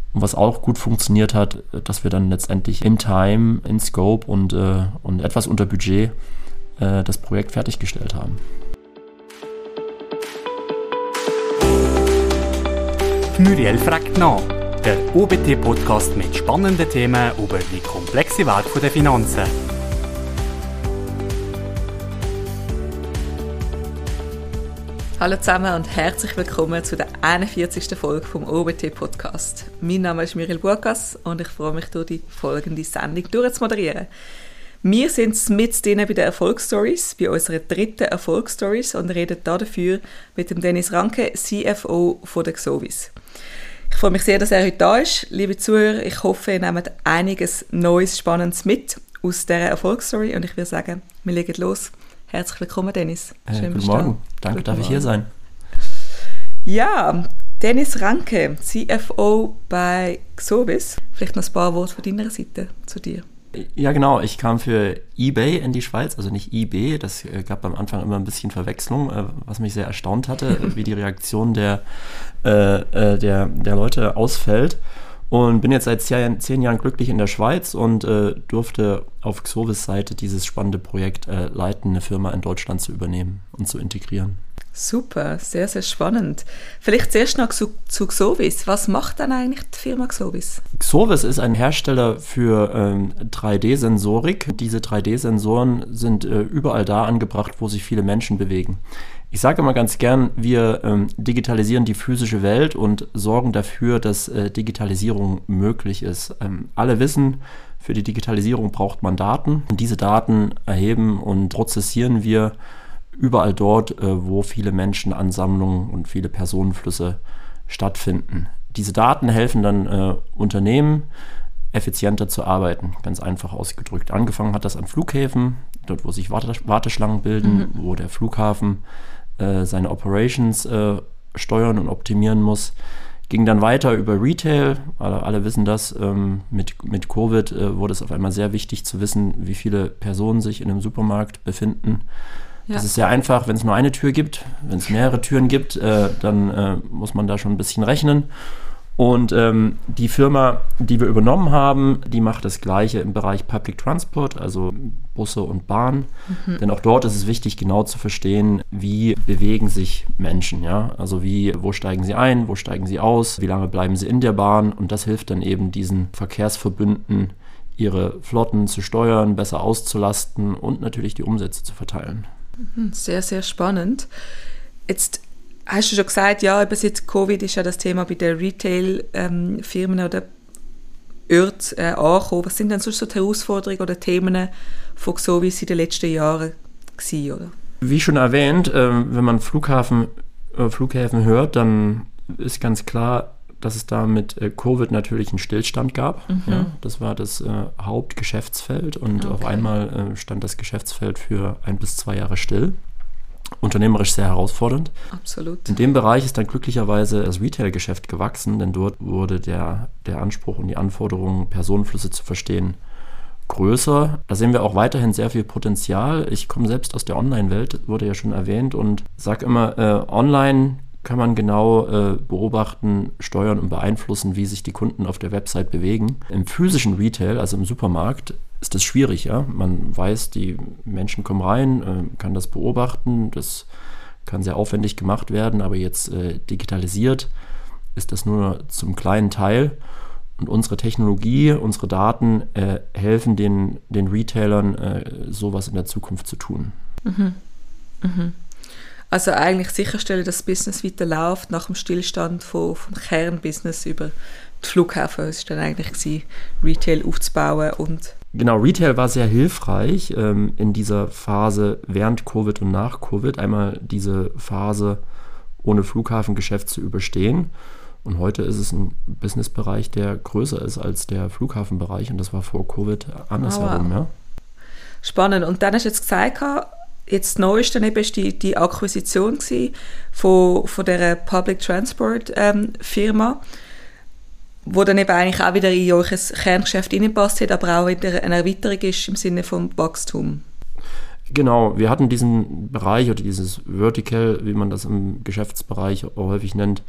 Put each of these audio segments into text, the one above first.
Und was auch gut funktioniert hat, dass wir dann letztendlich in Time, in Scope und etwas unter Budget das Projekt fertiggestellt haben. Muriel fragt nach, der OBT-Podcast mit spannenden Themen über die komplexe Welt der Finanzen. Hallo zusammen und herzlich willkommen zu der 41. Folge vom OBT-Podcast. Mein Name ist Muriel Burgas und ich freue mich, durch die folgende Sendung durchzumoderieren. Wir sind mit bei den Erfolgsstories, bei unserer dritten Erfolgsstories und reden dafür mit dem Dennis Ranke, CFO von der Xovis. Ich freue mich sehr, dass er heute da ist. Liebe Zuhörer, ich hoffe, ihr nehmt einiges Neues, Spannendes mit aus dieser Erfolgsstory und ich würde sagen, wir legen los. Herzlich willkommen, Dennis. Schön, guten Morgen. Danke, darf ich hier sein. Ja, Dennis Ranke, CFO bei Xovis. Vielleicht noch ein paar Worte von deiner Seite zu dir. Ja, genau. Ich kam für eBay in die Schweiz, also nicht eBay. Das gab am Anfang immer ein bisschen Verwechslung, was mich sehr erstaunt hatte, wie die Reaktion der Leute ausfällt. Und bin jetzt seit 10 Jahren glücklich in der Schweiz und durfte auf Xovis Seite dieses spannende Projekt leiten, eine Firma in Deutschland zu übernehmen und zu integrieren. Super, sehr, sehr spannend. Vielleicht zuerst noch zu Xovis. Was macht dann eigentlich die Firma Xovis? Xovis ist ein Hersteller für 3D-Sensorik. Diese 3D-Sensoren sind überall da angebracht, wo sich viele Menschen bewegen. Ich sage immer ganz gern, wir digitalisieren die physische Welt und sorgen dafür, dass Digitalisierung möglich ist. Alle wissen, für die Digitalisierung braucht man Daten. Und diese Daten erheben und prozessieren wir überall dort, wo viele Menschenansammlungen und viele Personenflüsse stattfinden. Diese Daten helfen dann Unternehmen, effizienter zu arbeiten, ganz einfach ausgedrückt. Angefangen hat das an Flughäfen, dort wo sich Warteschlangen bilden, wo der Flughafen seine Operations steuern und optimieren muss. Ging dann weiter über Retail, alle wissen das, mit Covid wurde es auf einmal sehr wichtig zu wissen, wie viele Personen sich in einem Supermarkt befinden. Ja. Das ist sehr einfach, wenn es nur eine Tür gibt. Wenn es mehrere Türen gibt, dann muss man da schon ein bisschen rechnen. Und die Firma, die wir übernommen haben, die macht das Gleiche im Bereich Public Transport, also Busse und Bahn. Denn auch dort ist es wichtig, genau zu verstehen, wie bewegen sich Menschen. Ja? Also wo steigen sie ein, wo steigen sie aus, wie lange bleiben sie in der Bahn. Und das hilft dann eben diesen Verkehrsverbünden, ihre Flotten zu steuern, besser auszulasten und natürlich die Umsätze zu verteilen. Sehr, sehr spannend. Jetzt hast du schon gesagt, ja, seit Covid ist ja das Thema bei den Retail-Firmen oder Orten angekommen. Was sind denn sonst so die Herausforderungen oder Themen von Xovis in den letzten Jahren gewesen, oder? Wie schon erwähnt, wenn man Flughäfen hört, dann ist ganz klar, dass es da mit Covid natürlich einen Stillstand gab. Ja, das war das Hauptgeschäftsfeld und auf einmal stand das Geschäftsfeld für 1 bis 2 Jahre still. Unternehmerisch sehr herausfordernd. Absolut. In dem Bereich ist dann glücklicherweise das Retail-Geschäft gewachsen, denn dort wurde der Anspruch und die Anforderungen, Personenflüsse zu verstehen, größer. Da sehen wir auch weiterhin sehr viel Potenzial. Ich komme selbst aus der Online-Welt, wurde ja schon erwähnt, und sage immer, online kann man genau beobachten, steuern und beeinflussen, wie sich die Kunden auf der Website bewegen. Im physischen Retail, also im Supermarkt, ist das schwierig. Ja? Man weiß, die Menschen kommen rein, kann das beobachten, das kann sehr aufwendig gemacht werden, aber jetzt digitalisiert ist das nur zum kleinen Teil. Und unsere Technologie, unsere Daten helfen den Retailern, sowas in der Zukunft zu tun. Also eigentlich sicherstellen, dass das Business weiterläuft nach dem Stillstand vom Kernbusiness über die Flughäfen. Es war dann eigentlich Retail aufzubauen und... Genau, Retail war sehr hilfreich in dieser Phase während Covid und nach Covid, einmal diese Phase ohne Flughafengeschäft zu überstehen. Und heute ist es ein Businessbereich, der größer ist als der Flughafenbereich, und das war vor Covid andersherum. Ja. Spannend. Und dann hast du jetzt gesagt, jetzt das Neueste war die Akquisition von dieser Public Transport Firma, wo dann eben eigentlich auch wieder in euer Kerngeschäft reingepasst hat, aber auch wieder eine Erweiterung ist im Sinne von Wachstum. Genau, wir hatten diesen Bereich oder dieses Vertical, wie man das im Geschäftsbereich häufig nennt,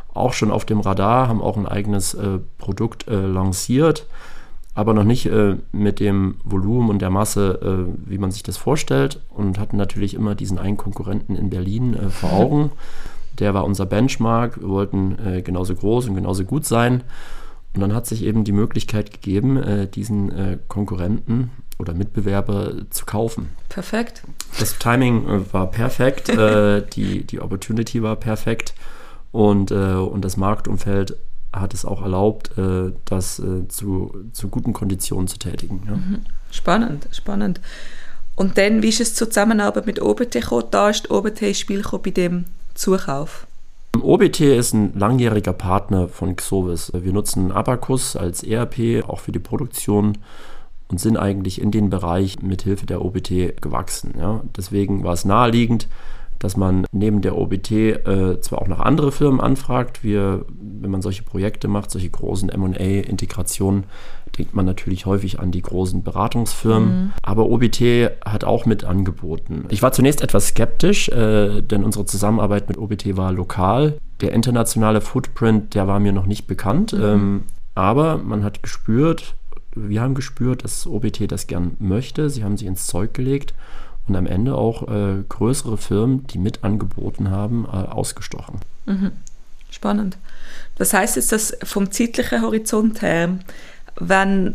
auch schon auf dem Radar, haben auch ein eigenes Produkt lanciert, aber noch nicht mit dem Volumen und der Masse, wie man sich das vorstellt, und hatten natürlich immer diesen einen Konkurrenten in Berlin vor Augen. Der war unser Benchmark. Wir wollten genauso groß und genauso gut sein. Und dann hat sich eben die Möglichkeit gegeben, diesen Konkurrenten oder Mitbewerber zu kaufen. Perfekt. Das Timing war perfekt, die Opportunity war perfekt und das Marktumfeld hat es auch erlaubt, das zu guten Konditionen zu tätigen. Ja. Spannend. Und dann, wie ist es zur Zusammenarbeit mit OBT gekommen? Da ist die OBT ins Spiel gekommen bei dem Zukauf. OBT ist ein langjähriger Partner von Xovis. Wir nutzen Abacus als ERP, auch für die Produktion, und sind eigentlich in den Bereich mit Hilfe der OBT gewachsen. Ja. Deswegen war es naheliegend, dass man neben der OBT zwar auch noch andere Firmen anfragt. Wenn man solche Projekte macht, solche großen M&A-Integrationen, denkt man natürlich häufig an die großen Beratungsfirmen. Aber OBT hat auch mit angeboten. Ich war zunächst etwas skeptisch, denn unsere Zusammenarbeit mit OBT war lokal. Der internationale Footprint, der war mir noch nicht bekannt. Aber wir haben gespürt, dass OBT das gern möchte. Sie haben sich ins Zeug gelegt. Und am Ende auch größere Firmen, die mit angeboten haben, ausgestochen. Spannend. Das heißt jetzt, dass vom zeitlichen Horizont her, wann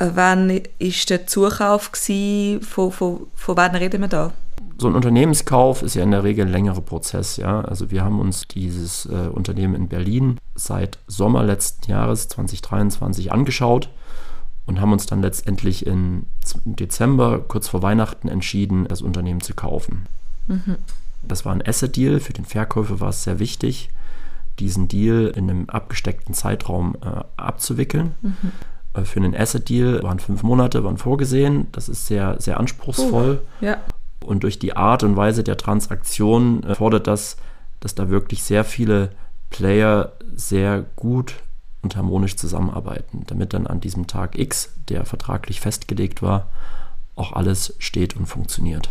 ist der Zukauf gewesen, von wann reden wir da? So ein Unternehmenskauf ist ja in der Regel ein längerer Prozess. Ja? Also wir haben uns dieses Unternehmen in Berlin seit Sommer letzten Jahres 2023 angeschaut und haben uns dann letztendlich im Dezember, kurz vor Weihnachten, entschieden, das Unternehmen zu kaufen. Das war ein Asset-Deal. Für den Verkäufer war es sehr wichtig, diesen Deal in einem abgesteckten Zeitraum abzuwickeln. Für einen Asset-Deal waren 5 Monate vorgesehen. Das ist sehr, sehr anspruchsvoll. Ja. Und durch die Art und Weise der Transaktion fordert das, dass da wirklich sehr viele Player sehr gut und harmonisch zusammenarbeiten, damit dann an diesem Tag X, der vertraglich festgelegt war, auch alles steht und funktioniert.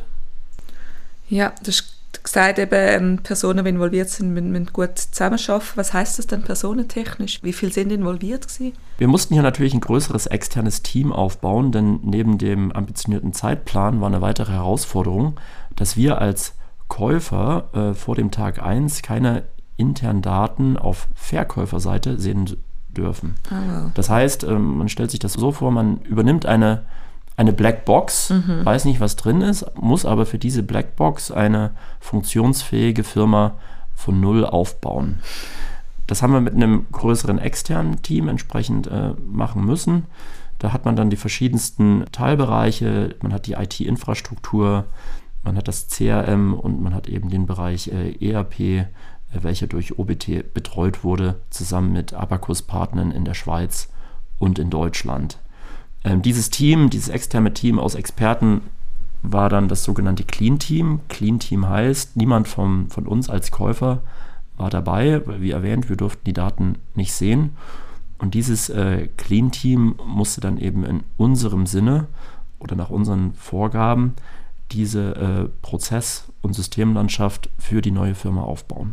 Ja, du hast gesagt, eben, Personen, die involviert sind, müssen gut zusammenarbeiten. Was heisst das denn personentechnisch? Wie viele sind involviert gewesen? Wir mussten hier natürlich ein größeres externes Team aufbauen, denn neben dem ambitionierten Zeitplan war eine weitere Herausforderung, dass wir als Käufer vor dem Tag 1 keine internen Daten auf Verkäuferseite sehen dürfen. Oh, wow. Das heißt, man stellt sich das so vor, man übernimmt eine Blackbox, weiß nicht, was drin ist, muss aber für diese Blackbox eine funktionsfähige Firma von null aufbauen. Das haben wir mit einem größeren externen Team entsprechend machen müssen. Da hat man dann die verschiedensten Teilbereiche, man hat die IT-Infrastruktur, man hat das CRM und man hat eben den Bereich ERP, welcher durch OBT betreut wurde, zusammen mit Abacus-Partnern in der Schweiz und in Deutschland. Dieses externe Team aus Experten war dann das sogenannte Clean Team. Clean Team heißt, niemand von uns als Käufer war dabei, weil, wie erwähnt, wir durften die Daten nicht sehen. Und dieses Clean Team musste dann eben in unserem Sinne oder nach unseren Vorgaben diese Prozess- und Systemlandschaft für die neue Firma aufbauen.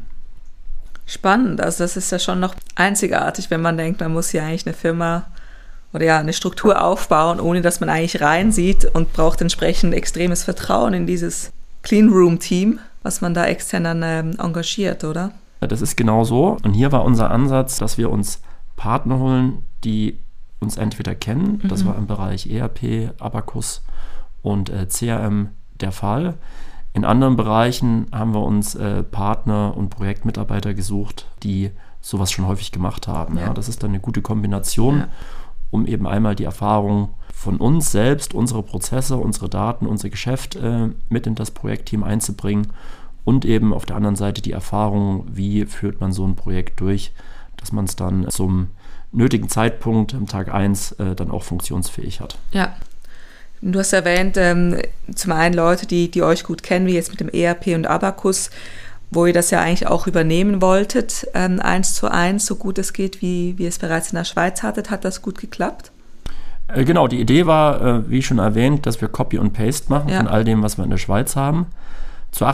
Spannend, also das ist ja schon noch einzigartig, wenn man denkt, man muss ja eigentlich eine Firma oder ja eine Struktur aufbauen, ohne dass man eigentlich reinsieht, und braucht entsprechend extremes Vertrauen in dieses Clean Room Team, was man da extern dann engagiert, oder? Das ist genau so. Und hier war unser Ansatz, dass wir uns Partner holen, die uns entweder kennen, das war im Bereich ERP, Abacus und CRM der Fall. In anderen Bereichen haben wir uns Partner und Projektmitarbeiter gesucht, die sowas schon häufig gemacht haben. Ja. Das ist dann eine gute Kombination, um eben einmal die Erfahrung von uns selbst, unsere Prozesse, unsere Daten, unser Geschäft mit in das Projektteam einzubringen und eben auf der anderen Seite die Erfahrung, wie führt man so ein Projekt durch, dass man es dann zum nötigen Zeitpunkt am Tag 1 dann auch funktionsfähig hat. Ja. Du hast erwähnt, zum einen Leute, die euch gut kennen, wie jetzt mit dem ERP und Abacus, wo ihr das ja eigentlich auch übernehmen wolltet, 1:1, so gut es geht, wie ihr es bereits in der Schweiz hattet. Hat das gut geklappt? Genau, die Idee war, wie schon erwähnt, dass wir Copy und Paste machen von all dem, was wir in der Schweiz haben. Zu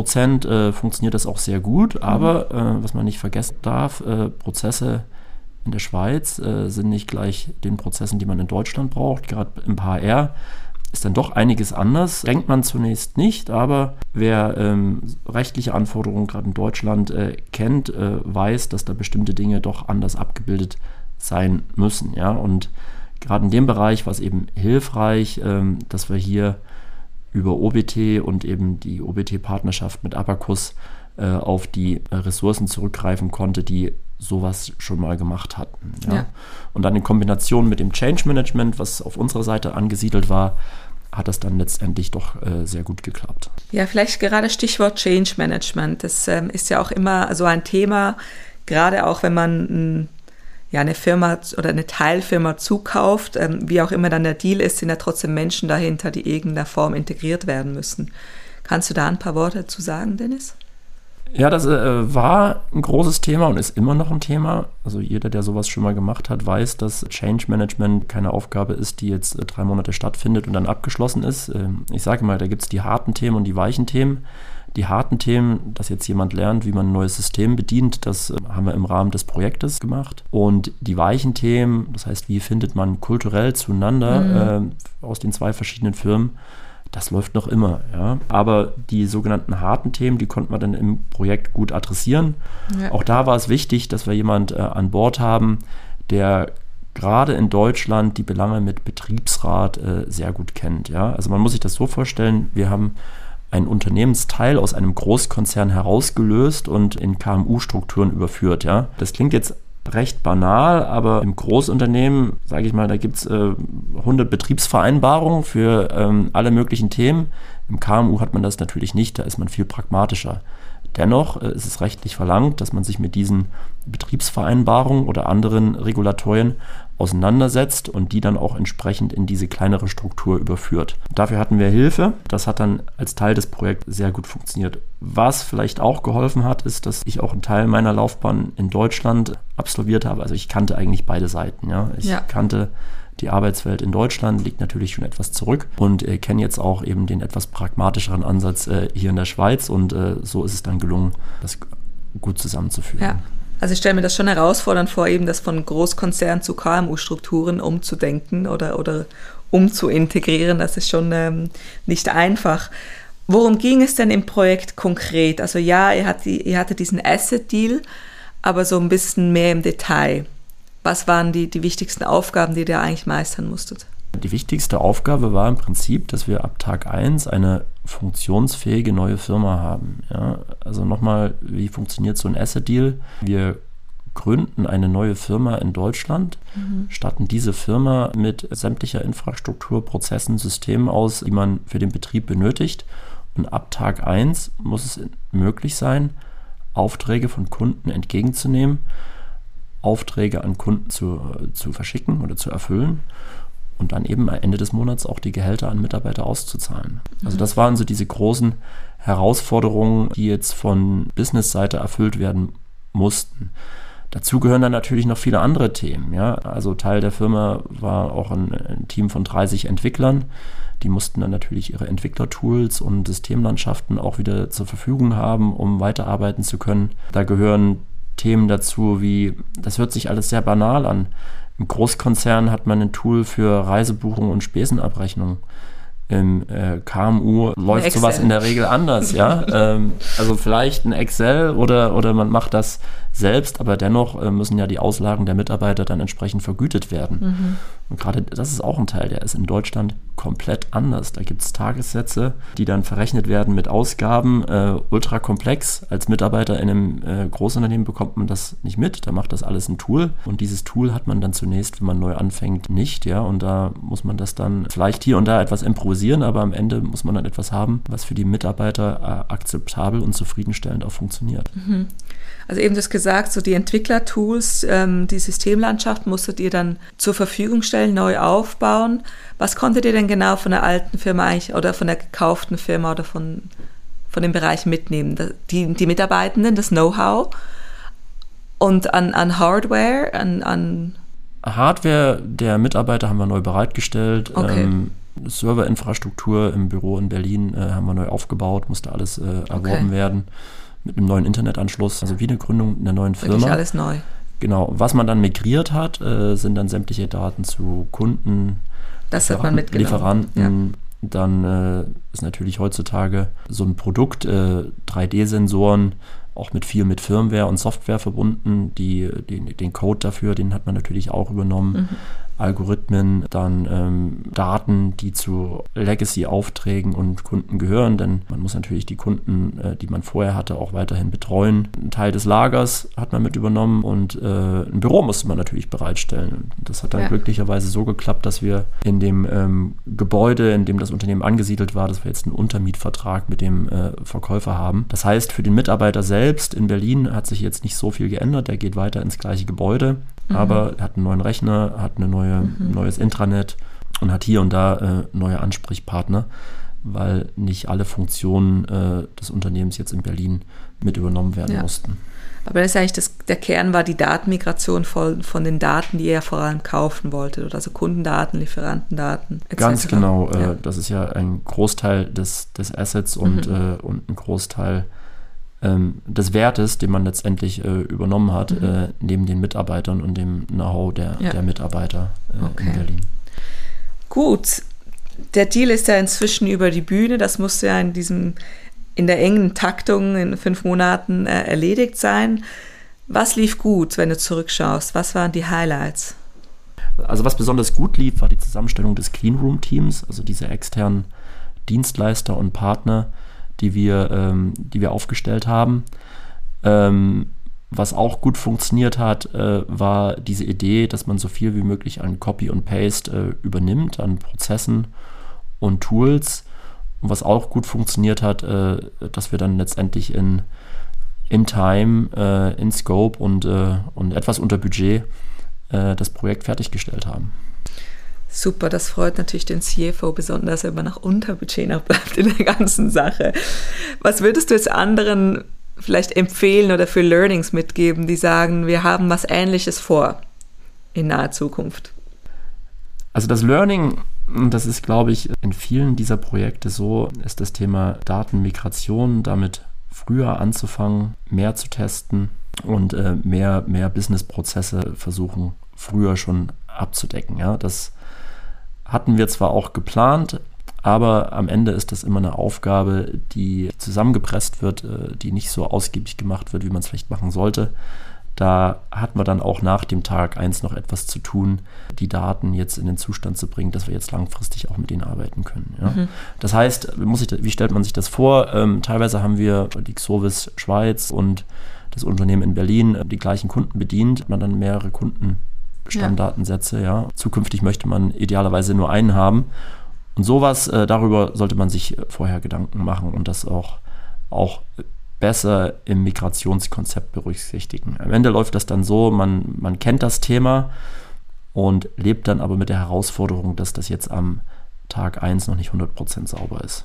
80% funktioniert das auch sehr gut, aber was man nicht vergessen darf, Prozesse in der Schweiz sind nicht gleich den Prozessen, die man in Deutschland braucht. Gerade im HR ist dann doch einiges anders. Denkt man zunächst nicht, aber wer rechtliche Anforderungen gerade in Deutschland kennt, weiß, dass da bestimmte Dinge doch anders abgebildet sein müssen. Ja? Und gerade in dem Bereich war es eben hilfreich, dass wir hier über OBT und eben die OBT-Partnerschaft mit Abacus auf die Ressourcen zurückgreifen konnte, die sowas schon mal gemacht hatten. Ja? Ja. Und dann in Kombination mit dem Change Management, was auf unserer Seite angesiedelt war, hat das dann letztendlich doch sehr gut geklappt. Ja, vielleicht gerade Stichwort Change Management. Das ist ja auch immer so ein Thema, gerade auch wenn man eine Firma oder eine Teilfirma zukauft, wie auch immer dann der Deal ist, sind ja trotzdem Menschen dahinter, die in irgendeiner Form integriert werden müssen. Kannst du da ein paar Worte dazu sagen, Dennis? Ja, das war ein großes Thema und ist immer noch ein Thema. Also jeder, der sowas schon mal gemacht hat, weiß, dass Change Management keine Aufgabe ist, die jetzt 3 Monate stattfindet und dann abgeschlossen ist. Ich sage mal, da gibt es die harten Themen und die weichen Themen. Die harten Themen, dass jetzt jemand lernt, wie man ein neues System bedient, das haben wir im Rahmen des Projektes gemacht. Und die weichen Themen, das heißt, wie findet man kulturell zueinander aus den 2 verschiedenen Firmen, das läuft noch immer. Ja. Aber die sogenannten harten Themen, die konnten wir dann im Projekt gut adressieren. Ja. Auch da war es wichtig, dass wir jemand an Bord haben, der gerade in Deutschland die Belange mit Betriebsrat sehr gut kennt. Ja. Also man muss sich das so vorstellen, wir haben einen Unternehmensteil aus einem Großkonzern herausgelöst und in KMU-Strukturen überführt. Ja. Das klingt jetzt recht banal, aber im Großunternehmen, sage ich mal, da gibt es 100 Betriebsvereinbarungen für alle möglichen Themen. Im KMU hat man das natürlich nicht, da ist man viel pragmatischer. Dennoch ist es rechtlich verlangt, dass man sich mit diesen Betriebsvereinbarungen oder anderen Regulatorien auseinandersetzt und die dann auch entsprechend in diese kleinere Struktur überführt. Dafür hatten wir Hilfe. Das hat dann als Teil des Projekts sehr gut funktioniert. Was vielleicht auch geholfen hat, ist, dass ich auch einen Teil meiner Laufbahn in Deutschland absolviert habe. Also ich kannte eigentlich beide Seiten. Ja. Ich kannte die Arbeitswelt in Deutschland, liegt natürlich schon etwas zurück und kenne jetzt auch eben den etwas pragmatischeren Ansatz hier in der Schweiz und so ist es dann gelungen, das gut zusammenzuführen. Ja. Also ich stelle mir das schon herausfordernd vor, eben das von Großkonzern zu KMU-Strukturen umzudenken oder umzuintegrieren. Das ist schon nicht einfach. Worum ging es denn im Projekt konkret? Also ja, ihr hattet diesen Asset-Deal, aber so ein bisschen mehr im Detail. Was waren die wichtigsten Aufgaben, die ihr eigentlich meistern musstet? Die wichtigste Aufgabe war im Prinzip, dass wir ab Tag 1 eine funktionsfähige neue Firma haben. Ja, also nochmal, wie funktioniert so ein Asset-Deal? Wir gründen eine neue Firma in Deutschland, statten diese Firma mit sämtlicher Infrastruktur, Prozessen, Systemen aus, die man für den Betrieb benötigt. Und ab Tag 1 muss es möglich sein, Aufträge von Kunden entgegenzunehmen, Aufträge an Kunden zu verschicken oder zu erfüllen und dann eben am Ende des Monats auch die Gehälter an Mitarbeiter auszuzahlen. Also das waren so diese großen Herausforderungen, die jetzt von Business-Seite erfüllt werden mussten. Dazu gehören dann natürlich noch viele andere Themen. Ja? Also Teil der Firma war auch ein Team von 30 Entwicklern. Die mussten dann natürlich ihre Entwicklertools und Systemlandschaften auch wieder zur Verfügung haben, um weiterarbeiten zu können. Da gehören Themen dazu wie, das hört sich alles sehr banal an. Im Großkonzern hat man ein Tool für Reisebuchung und Spesenabrechnung. Im KMU läuft sowas in der Regel anders. Ja? Also vielleicht ein Excel oder man macht das selbst, aber dennoch müssen ja die Auslagen der Mitarbeiter dann entsprechend vergütet werden. Und gerade das ist auch ein Teil, der ist in Deutschland komplett anders. Da gibt es Tagessätze, die dann verrechnet werden mit Ausgaben, ultra komplex. Als Mitarbeiter in einem Großunternehmen bekommt man das nicht mit, da macht das alles ein Tool. Und dieses Tool hat man dann zunächst, wenn man neu anfängt, nicht. Ja? Und da muss man das dann vielleicht hier und da etwas improvisieren, aber am Ende muss man dann etwas haben, was für die Mitarbeiter akzeptabel und zufriedenstellend auch funktioniert. Also eben das gesagt, so die Entwicklertools, die Systemlandschaft musstet ihr dann zur Verfügung stellen, neu aufbauen. Was konntet ihr denn genau von der alten Firma eigentlich oder von der gekauften Firma oder von dem Bereich mitnehmen? Die Mitarbeitenden, das Know-how und an Hardware, an Hardware der Mitarbeiter haben wir neu bereitgestellt. Okay. Serverinfrastruktur im Büro in Berlin haben wir neu aufgebaut, musste alles erworben werden mit einem neuen Internetanschluss, also wie eine Gründung einer neuen Firma. Wirklich alles neu. Genau, was man dann migriert hat, sind dann sämtliche Daten zu Kunden, das hat man mitgenommen. Lieferanten. Ja. Dann ist natürlich heutzutage so ein Produkt, 3D-Sensoren, auch mit Firmware und Software verbunden. Den Code dafür, den hat man natürlich auch übernommen. Algorithmen, dann Daten, die zu Legacy-Aufträgen und Kunden gehören, denn man muss natürlich die Kunden, die man vorher hatte, auch weiterhin betreuen. Ein Teil des Lagers hat man mit übernommen und ein Büro musste man natürlich bereitstellen. Das hat dann glücklicherweise so geklappt, dass wir in dem Gebäude, in dem das Unternehmen angesiedelt war, dass wir jetzt einen Untermietvertrag mit dem Verkäufer haben. Das heißt, für den Mitarbeiter selbst in Berlin hat sich jetzt nicht so viel geändert. Der geht weiter ins gleiche Gebäude, aber er hat einen neuen Rechner, hat eine neues Intranet und hat hier und da neue Ansprechpartner, weil nicht alle Funktionen des Unternehmens jetzt in Berlin mit übernommen werden mussten. Aber das ist eigentlich der Kern war die Datenmigration von den Daten, die ihr vor allem kaufen wolltet, also Kundendaten, Lieferantendaten etc. Ganz genau, das ist ja ein Großteil des Assets und ein Großteil des Wertes, den man letztendlich übernommen hat, neben den Mitarbeitern und dem Know-how der Mitarbeiter in Berlin. Gut, der Deal ist ja inzwischen über die Bühne, das musste ja in der engen Taktung in 5 Monaten erledigt sein. Was lief gut, wenn du zurückschaust? Was waren die Highlights? Also was besonders gut lief, war die Zusammenstellung des Cleanroom-Teams, also diese externen Dienstleister und Partner, die wir aufgestellt haben. Was auch gut funktioniert hat, war diese Idee, dass man so viel wie möglich an Copy und Paste übernimmt, an Prozessen und Tools. Und was auch gut funktioniert hat, dass wir dann letztendlich in Time, in Scope und etwas unter Budget das Projekt fertiggestellt haben. Super, das freut natürlich den CFO besonders, wenn man nach Unterbudget noch bleibt in der ganzen Sache. Was würdest du jetzt anderen vielleicht empfehlen oder für Learnings mitgeben, die sagen, wir haben was Ähnliches vor in naher Zukunft? Also das Learning, das ist, glaube ich, in vielen dieser Projekte so, ist das Thema Datenmigration, damit früher anzufangen, mehr zu testen und mehr Businessprozesse versuchen, früher schon abzudecken. Ja, das hatten wir zwar auch geplant, aber am Ende ist das immer eine Aufgabe, die zusammengepresst wird, die nicht so ausgiebig gemacht wird, wie man es vielleicht machen sollte. Da hat man dann auch nach dem Tag 1 noch etwas zu tun, die Daten jetzt in den Zustand zu bringen, dass wir jetzt langfristig auch mit denen arbeiten können. Ja? Das heißt, wie stellt man sich das vor? Teilweise haben wir die Xovis Schweiz und das Unternehmen in Berlin die gleichen Kunden bedient, hat man dann mehrere Kundenstammdatensätze. Ja. Zukünftig möchte man idealerweise nur einen haben. Und sowas, darüber sollte man sich vorher Gedanken machen und das auch besser im Migrationskonzept berücksichtigen. Am Ende läuft das dann so, man kennt das Thema und lebt dann aber mit der Herausforderung, dass das jetzt am Tag 1 noch nicht 100% sauber ist.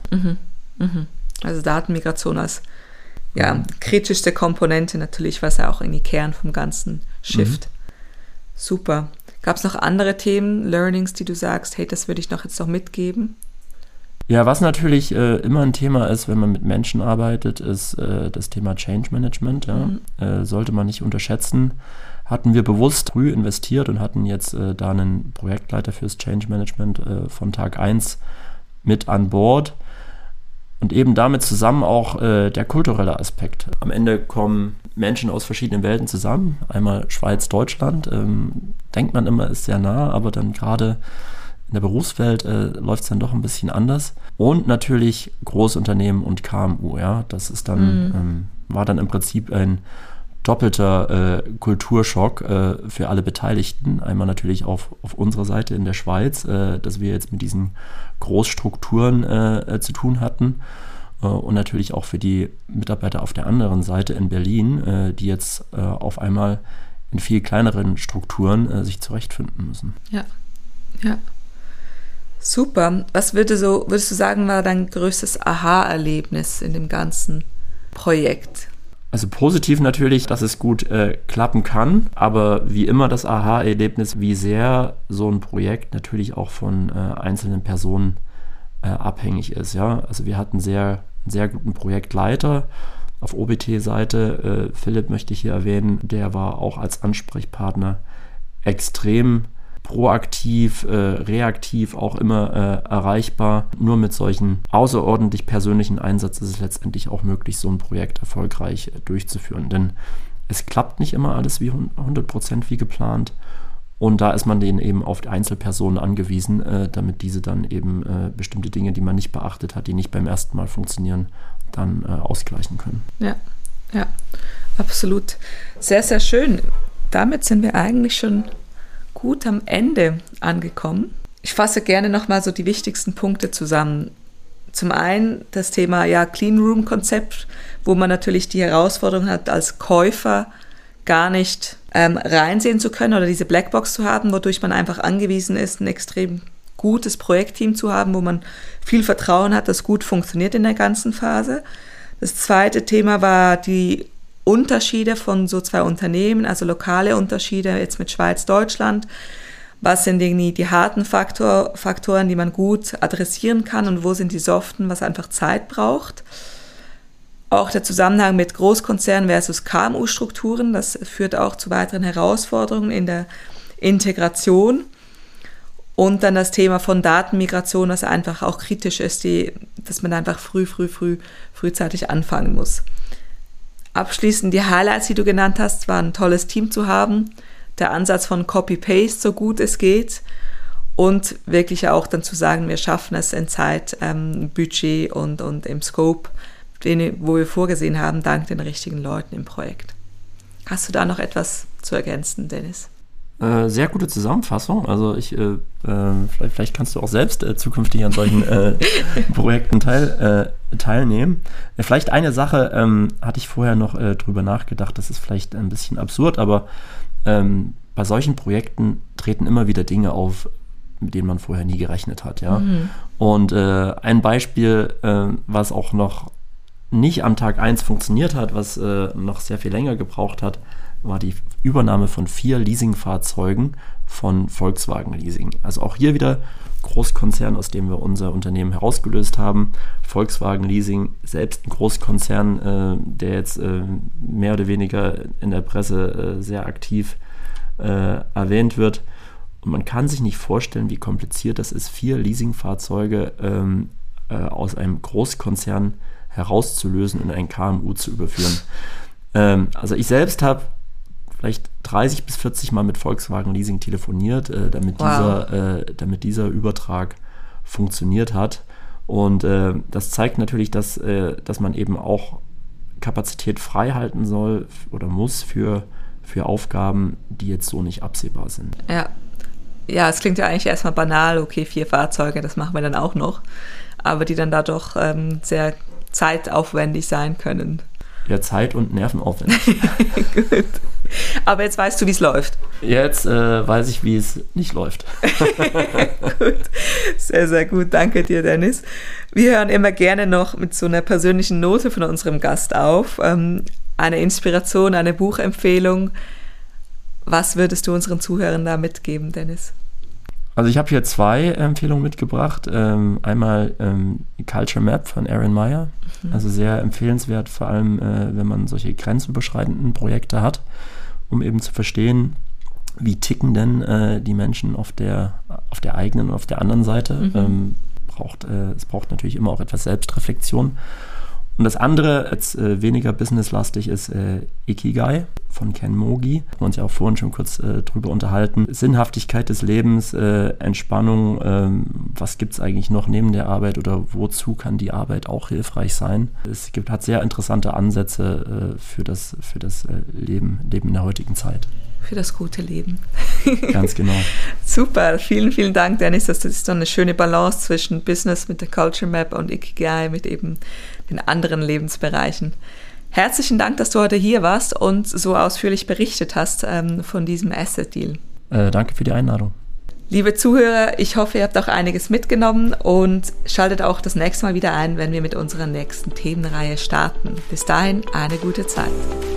Also Datenmigration als kritischste Komponente natürlich, was ja auch in die Kern vom ganzen Shift. Super. Gab es noch andere Themen, Learnings, die du sagst, hey, das würde ich jetzt noch mitgeben? Ja, was natürlich immer ein Thema ist, wenn man mit Menschen arbeitet, ist das Thema Change Management. Ja. Sollte man nicht unterschätzen. Hatten wir bewusst früh investiert und hatten jetzt da einen Projektleiter fürs Change Management von Tag 1 mit an Bord. Und eben damit zusammen auch der kulturelle Aspekt. Am Ende kommen Menschen aus verschiedenen Welten zusammen. Einmal Schweiz, Deutschland. Denkt man immer, ist sehr nah, aber dann gerade in der Berufswelt läuft es dann doch ein bisschen anders. Und natürlich Großunternehmen und KMU. Ja, das ist dann war dann im Prinzip ein doppelter Kulturschock für alle Beteiligten. Einmal natürlich auf unserer Seite in der Schweiz, dass wir jetzt mit diesen Großstrukturen zu tun hatten. Und natürlich auch für die Mitarbeiter auf der anderen Seite in Berlin, die jetzt auf einmal in viel kleineren Strukturen sich zurechtfinden müssen. Ja. Super. Was würdest du sagen, war dein größtes Aha-Erlebnis in dem ganzen Projekt? Also positiv natürlich, dass es gut klappen kann, aber wie immer das Aha-Erlebnis, wie sehr so ein Projekt natürlich auch von einzelnen Personen abhängig ist. Ja? Also wir hatten einen sehr guten Projektleiter auf OBT-Seite. Philipp möchte ich hier erwähnen, der war auch als Ansprechpartner extrem proaktiv, reaktiv, auch immer erreichbar. Nur mit solchen außerordentlich persönlichen Einsatz ist es letztendlich auch möglich, so ein Projekt erfolgreich durchzuführen. Denn es klappt nicht immer alles wie 100% wie geplant. Und da ist man denen eben auf die Einzelpersonen angewiesen, damit diese dann eben bestimmte Dinge, die man nicht beachtet hat, die nicht beim ersten Mal funktionieren, dann ausgleichen können. Ja, absolut. Sehr, sehr schön. Damit sind wir eigentlich schon gut am Ende angekommen. Ich fasse gerne nochmal so die wichtigsten Punkte zusammen. Zum einen das Thema Clean Room Konzept, wo man natürlich die Herausforderung hat, als Käufer gar nicht reinsehen zu können oder diese Blackbox zu haben, wodurch man einfach angewiesen ist, ein extrem gutes Projektteam zu haben, wo man viel Vertrauen hat, das gut funktioniert in der ganzen Phase. Das zweite Thema war die Unterschiede von so zwei Unternehmen, also lokale Unterschiede jetzt mit Schweiz, Deutschland. Was sind die harten Faktoren, die man gut adressieren kann und wo sind die soften, was einfach Zeit braucht. Auch der Zusammenhang mit Großkonzernen versus KMU-Strukturen, das führt auch zu weiteren Herausforderungen in der Integration. Und dann das Thema von Datenmigration, was einfach auch kritisch ist, dass man einfach frühzeitig anfangen muss. Abschließend die Highlights, die du genannt hast, war ein tolles Team zu haben, der Ansatz von Copy-Paste, so gut es geht und wirklich auch dann zu sagen, wir schaffen es in Zeit, Budget und im Scope, wo wir vorgesehen haben, dank den richtigen Leuten im Projekt. Hast du da noch etwas zu ergänzen, Dennis? Sehr gute Zusammenfassung. Also vielleicht kannst du auch selbst zukünftig an solchen Projekten teilnehmen. Vielleicht eine Sache hatte ich vorher noch drüber nachgedacht, das ist vielleicht ein bisschen absurd, aber bei solchen Projekten treten immer wieder Dinge auf, mit denen man vorher nie gerechnet hat. Ja? Und ein Beispiel, was auch noch nicht am Tag 1 funktioniert hat, was noch sehr viel länger gebraucht hat, war die Übernahme von 4 Leasingfahrzeugen von Volkswagen Leasing. Also auch hier wieder Großkonzern, aus dem wir unser Unternehmen herausgelöst haben. Volkswagen Leasing, selbst ein Großkonzern, der jetzt mehr oder weniger in der Presse sehr aktiv erwähnt wird. Und man kann sich nicht vorstellen, wie kompliziert das ist, 4 Leasingfahrzeuge aus einem Großkonzern herauszulösen und ein KMU zu überführen. Also ich selbst habe vielleicht 30 bis 40 Mal mit Volkswagen Leasing telefoniert, damit dieser Übertrag funktioniert hat. Und das zeigt natürlich, dass man eben auch Kapazität frei halten soll oder muss für Aufgaben, die jetzt so nicht absehbar sind. Ja, es klingt ja eigentlich erstmal banal, okay, 4 Fahrzeuge, das machen wir dann auch noch, aber die dann da doch sehr zeitaufwendig sein können. Ja, Zeit- und Nervenaufwendig. Gut. Aber jetzt weißt du, wie es läuft. Jetzt weiß ich, wie es nicht läuft. Gut. Sehr, sehr gut. Danke dir, Dennis. Wir hören immer gerne noch mit so einer persönlichen Note von unserem Gast auf. Eine Inspiration, eine Buchempfehlung. Was würdest du unseren Zuhörern da mitgeben, Dennis? Also ich habe hier 2 Empfehlungen mitgebracht. Einmal die Culture Map von Erin Meyer. Also sehr empfehlenswert, vor allem wenn man solche grenzüberschreitenden Projekte hat, um eben zu verstehen, wie ticken denn die Menschen auf der eigenen und auf der anderen Seite. Es braucht natürlich immer auch etwas Selbstreflexion. Und das andere, jetzt weniger businesslastig, ist Ikigai von Ken Mogi. Wir haben uns ja auch vorhin schon kurz drüber unterhalten. Sinnhaftigkeit des Lebens, Entspannung, was gibt es eigentlich noch neben der Arbeit oder wozu kann die Arbeit auch hilfreich sein? Es hat sehr interessante Ansätze für das Leben in der heutigen Zeit. Für das gute Leben. Ganz genau. Super, vielen, vielen Dank, Dennis. Das ist so eine schöne Balance zwischen Business mit der Culture Map und Ikigai mit eben den anderen Lebensbereichen. Herzlichen Dank, dass du heute hier warst und so ausführlich berichtet hast von diesem Asset-Deal. Danke für die Einladung. Liebe Zuhörer, ich hoffe, ihr habt auch einiges mitgenommen und schaltet auch das nächste Mal wieder ein, wenn wir mit unserer nächsten Themenreihe starten. Bis dahin eine gute Zeit.